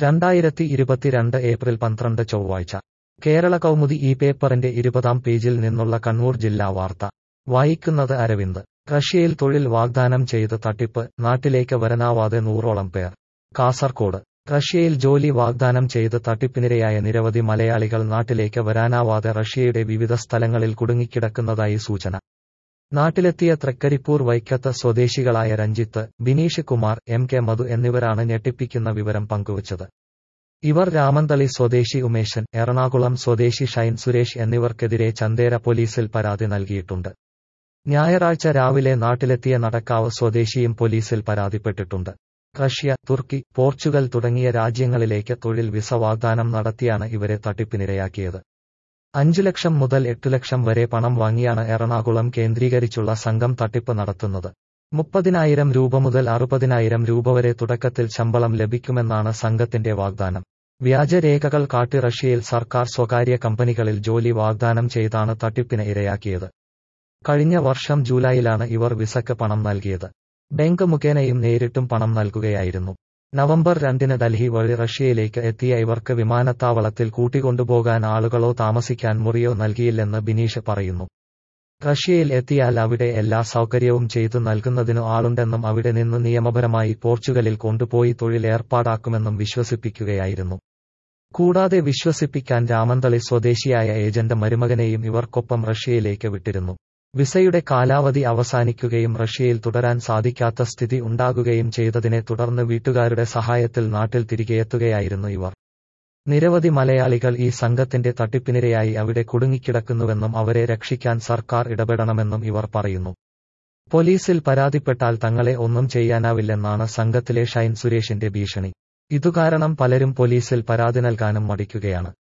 2022 April 12 ചൊവ്വാഴ്ച കേരള കൗമുദി ഈ പേപ്പറിന്റെ 20-ാം പേജിൽ നിന്നുള്ള കണ്ണൂർ ജില്ലാ വാർത്ത വായിക്കുന്നത് അരവിന്ദ്. റഷ്യയിൽ തൊഴിൽ വാഗ്ദാനം ചെയ്ത് തട്ടിപ്പ്, നാട്ടിലേക്ക് വരാനാവാതെ 100ഓളം പേർ. കാസർകോട്. റഷ്യയിൽ ജോലി വാഗ്ദാനം ചെയ്ത് തട്ടിപ്പിനിരയായ നിരവധി മലയാളികൾ നാട്ടിലേക്ക് വരാനാവാതെ റഷ്യയുടെ വിവിധ സ്ഥലങ്ങളിൽ കുടുങ്ങിക്കിടക്കുന്നതായി സൂചന. നാട്ടിലെത്തിയ തൃക്കരിപ്പൂർ വൈക്കത്ത് സ്വദേശികളായ രഞ്ജിത്ത്, ബിനീഷ് കുമാർ, MK മധു എന്നിവരാണ് ഞെട്ടിപ്പിക്കുന്ന വിവരം പങ്കുവച്ചത്. ഇവർ രാമന്തളി സ്വദേശി ഉമേശൻ, എറണാകുളം സ്വദേശി ഷൈൻ സുരേഷ് എന്നിവർക്കെതിരെ ചന്തേര പോലീസിൽ പരാതി നൽകിയിട്ടുണ്ട്. ഞായറാഴ്ച രാവിലെ നാട്ടിലെത്തിയ നടക്കാവ് സ്വദേശിയും പോലീസിൽ പരാതിപ്പെട്ടിട്ടുണ്ട്. റഷ്യ, തുർക്കി, പോർച്ചുഗൽ തുടങ്ങിയ രാജ്യങ്ങളിലേക്ക് തൊഴിൽ വിസ വാഗ്ദാനം നടത്തിയാണ് ഇവരെ തട്ടിപ്പിനിരയാക്കിയത്. 5 ലക്ഷം മുതൽ 8 ലക്ഷം വരെ പണം വാങ്ങിയാണ് എറണാകുളം കേന്ദ്രീകരിച്ചുള്ള സംഘം തട്ടിപ്പ് നടത്തുന്നത്. 30,000 രൂപ മുതൽ 60,000 രൂപ വരെ തുടക്കത്തിൽ ശമ്പളം ലഭിക്കുമെന്നാണ് സംഘത്തിന്റെ വാഗ്ദാനം. വ്യാജരേഖകൾ കാട്ടി റഷ്യയിൽ സർക്കാർ സ്വകാര്യ കമ്പനികളിൽ ജോലി വാഗ്ദാനം ചെയ്താണ് തട്ടിപ്പിന് ഇരയാക്കിയത്. കഴിഞ്ഞ വർഷം ജൂലൈയിലാണ് ഇവർ വിസയ്ക്ക് പണം നൽകിയത്. ബാങ്ക് മുഖേനയും നേരിട്ടും പണം നൽകുകയായിരുന്നു. നവംബർ 2 ഡൽഹി വഴി റഷ്യയിലേക്ക് എത്തിയ ഇവർക്ക് വിമാനത്താവളത്തിൽ കൂട്ടിക്കൊണ്ടുപോകാൻ ആളുകളോ താമസിക്കാൻ മുറിയോ നൽകിയില്ലെന്ന് ബിനീഷ് പറയുന്നു. റഷ്യയിൽ എത്തിയാൽ അവിടെ എല്ലാ സൗകര്യവും ചെയ്തു നൽകുന്നതിനു ആളുണ്ടെന്നും അവിടെ നിന്ന് നിയമപരമായി പോർച്ചുഗലിൽ കൊണ്ടുപോയി തൊഴിൽ ഏർപ്പാടാക്കുമെന്നും വിശ്വസിപ്പിക്കുകയായിരുന്നു. കൂടാതെ വിശ്വസിപ്പിക്കാൻ രാമന്തളി സ്വദേശിയായ ഏജന്റ് മരുമകനെയും ഇവർക്കൊപ്പം റഷ്യയിലേക്ക് വിട്ടിരുന്നു. വിസയുടെ കാലാവധി അവസാനിക്കുകയും റഷ്യയിൽ തുടരാൻ സാധിക്കാത്ത സ്ഥിതി ഉണ്ടാകുകയും ചെയ്തതിനെ തുടർന്ന് വീട്ടുകാരുടെ സഹായത്തിൽ നാട്ടിൽ തിരികെയെത്തുകയായിരുന്നു ഇവർ. നിരവധി മലയാളികൾ ഈ സംഘത്തിന്റെ തട്ടിപ്പിനിരയായി അവിടെ കുടുങ്ങിക്കിടക്കുന്നുവെന്നും അവരെ രക്ഷിക്കാൻ സർക്കാർ ഇടപെടണമെന്നും ഇവർ പറയുന്നു. പോലീസിൽ പരാതിപ്പെട്ടാൽ തങ്ങളെ ഒന്നും ചെയ്യാനാവില്ലെന്നാണ് സംഘത്തിലെ ഷൈൻ സുരേഷിന്റെ ഭീഷണി. ഇതുകാരണം പലരും പോലീസിൽ പരാതി നൽകാനും മടിക്കുകയാണ്.